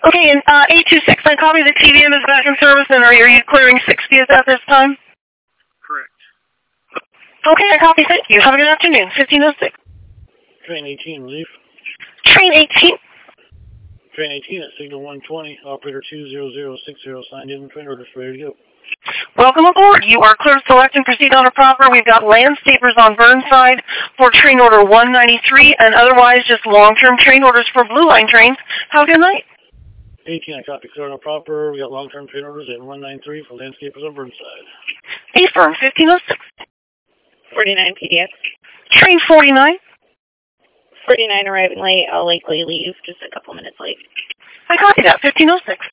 Okay, and 826, I copy the TVM is back in service, and are you clearing 60th at this time? Correct. Okay, I copy. Thank you. Have a good afternoon. 1506. Train 18, leave. Train 18. Train 18 at signal 120, operator 20060, signed in, train orders ready to go. Welcome aboard. You are clear to select and proceed on a proper. We've got landscapers on Burnside for train order 193, and otherwise just long-term train orders for Blue Line trains. Have a good night. 18, I copy, clear on a proper. We got long-term train orders at 193 for landscapers on Burnside. Affirm, 1506. 49 PDX. Train 49. 49 arriving late. I'll likely leave just a couple minutes late. I copy that, 1506.